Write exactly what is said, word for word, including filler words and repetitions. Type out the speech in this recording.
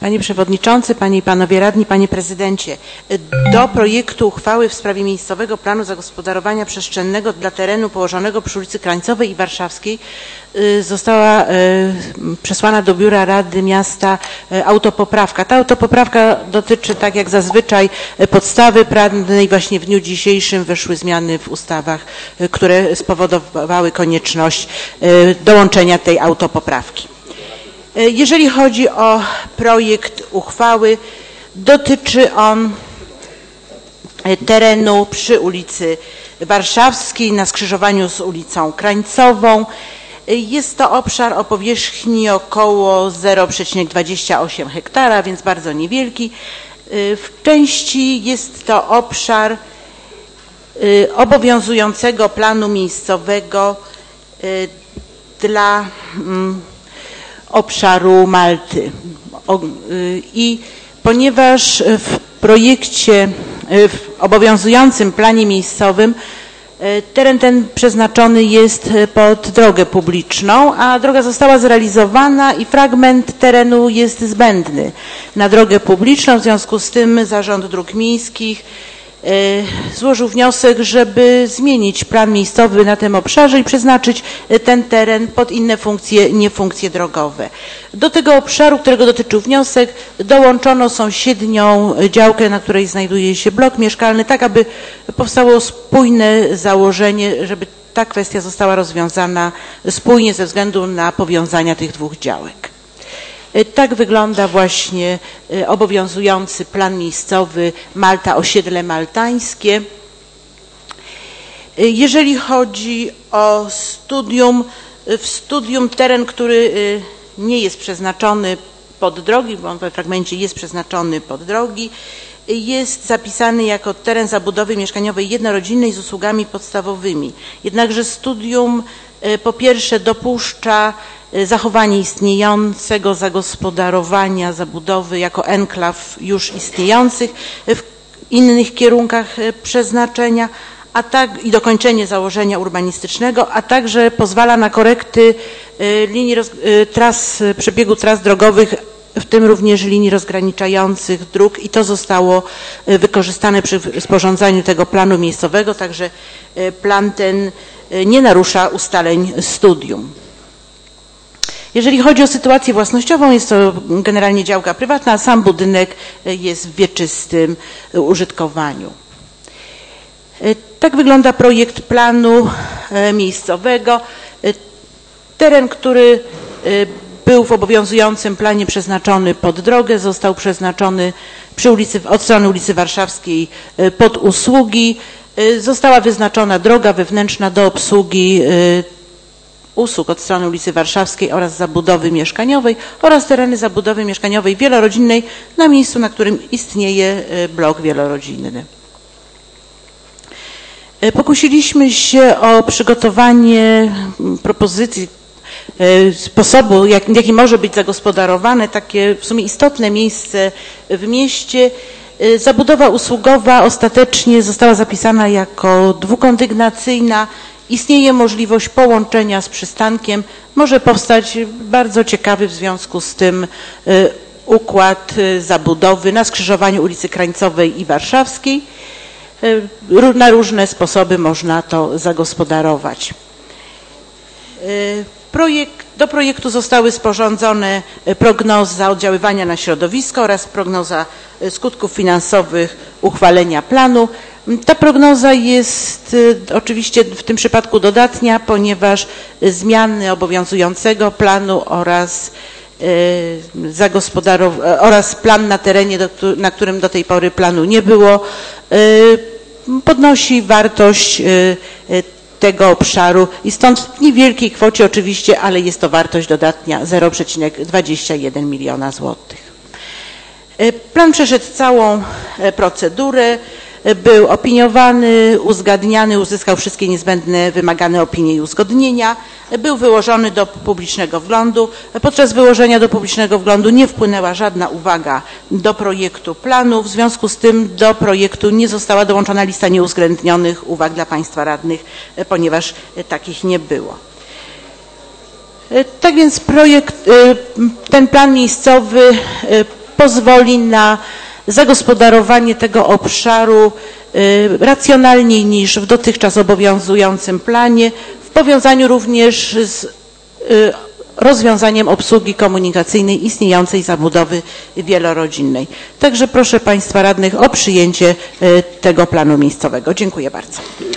Panie Przewodniczący, Panie i Panowie Radni, Panie Prezydencie, do projektu uchwały w sprawie miejscowego planu zagospodarowania przestrzennego dla terenu położonego przy ulicy Krańcowej i Warszawskiej została przesłana do Biura Rady Miasta autopoprawka. Ta autopoprawka dotyczy, tak jak zazwyczaj, podstawy prawnej. Właśnie w dniu dzisiejszym weszły zmiany w ustawach, które spowodowały konieczność dołączenia tej autopoprawki. Jeżeli chodzi o projekt uchwały, dotyczy on terenu przy ulicy Warszawskiej na skrzyżowaniu z ulicą Krańcową. Jest to obszar o powierzchni około zero przecinek dwadzieścia osiem hektara, więc bardzo niewielki. W części jest to obszar obowiązującego planu miejscowego dla obszaru Malty. I ponieważ w projekcie, w obowiązującym planie miejscowym teren ten przeznaczony jest pod drogę publiczną, a droga została zrealizowana i fragment terenu jest zbędny na drogę publiczną. W związku z tym Zarząd Dróg Miejskich złożył wniosek, żeby zmienić plan miejscowy na tym obszarze i przeznaczyć ten teren pod inne funkcje, nie funkcje drogowe. Do tego obszaru, którego dotyczył wniosek, dołączono sąsiednią działkę, na której znajduje się blok mieszkalny, tak aby powstało spójne założenie, żeby ta kwestia została rozwiązana spójnie ze względu na powiązania tych dwóch działek. Tak wygląda właśnie obowiązujący plan miejscowy Malta, osiedle maltańskie. Jeżeli chodzi o studium, w studium teren, który nie jest przeznaczony pod drogi, bo on we fragmencie jest przeznaczony pod drogi, jest zapisany jako teren zabudowy mieszkaniowej jednorodzinnej z usługami podstawowymi. Jednakże studium po pierwsze dopuszcza zachowanie istniejącego zagospodarowania zabudowy jako enklaw już istniejących w innych kierunkach przeznaczenia, a tak i dokończenie założenia urbanistycznego, a także pozwala na korekty linii tras, przebiegu tras drogowych, w tym również linii rozgraniczających dróg, i to zostało wykorzystane przy sporządzaniu tego planu miejscowego, także plan ten nie narusza ustaleń studium. Jeżeli chodzi o sytuację własnościową, jest to generalnie działka prywatna, a sam budynek jest w wieczystym użytkowaniu. Tak wygląda projekt planu miejscowego. Teren, który był w obowiązującym planie przeznaczony pod drogę, został przeznaczony przy ulicy, od strony ulicy Warszawskiej pod usługi. Została wyznaczona droga wewnętrzna do obsługi usług od strony ulicy Warszawskiej oraz zabudowy mieszkaniowej oraz tereny zabudowy mieszkaniowej wielorodzinnej na miejscu, na którym istnieje blok wielorodzinny. Pokusiliśmy się o przygotowanie propozycji sposobu, jak, jaki może być zagospodarowane takie w sumie istotne miejsce w mieście. Zabudowa usługowa ostatecznie została zapisana jako dwukondygnacyjna. Istnieje możliwość połączenia z przystankiem. Może powstać bardzo ciekawy w związku z tym układ zabudowy na skrzyżowaniu ulicy Krańcowej i Warszawskiej. Na różne sposoby można to zagospodarować. Projekt, do projektu zostały sporządzone prognoza oddziaływania na środowisko oraz prognoza skutków finansowych uchwalenia planu. Ta prognoza jest oczywiście w tym przypadku dodatnia, ponieważ zmiany obowiązującego planu oraz zagospodarow- oraz plan na terenie, na którym do tej pory planu nie było, podnosi wartość tego obszaru i stąd w niewielkiej kwocie oczywiście, ale jest to wartość dodatnia zero przecinek dwadzieścia jeden miliona złotych. Plan przeszedł całą procedurę, był opiniowany, uzgadniany, uzyskał wszystkie niezbędne, wymagane opinie i uzgodnienia, był wyłożony do publicznego wglądu. Podczas wyłożenia do publicznego wglądu nie wpłynęła żadna uwaga do projektu planu, w związku z tym do projektu nie została dołączona lista nieuwzględnionych uwag dla Państwa radnych, ponieważ takich nie było. Tak więc projekt, ten plan miejscowy pozwoli na zagospodarowanie tego obszaru racjonalniej niż w dotychczas obowiązującym planie, w powiązaniu również z rozwiązaniem obsługi komunikacyjnej istniejącej zabudowy wielorodzinnej. Także proszę Państwa radnych o przyjęcie tego planu miejscowego. Dziękuję bardzo.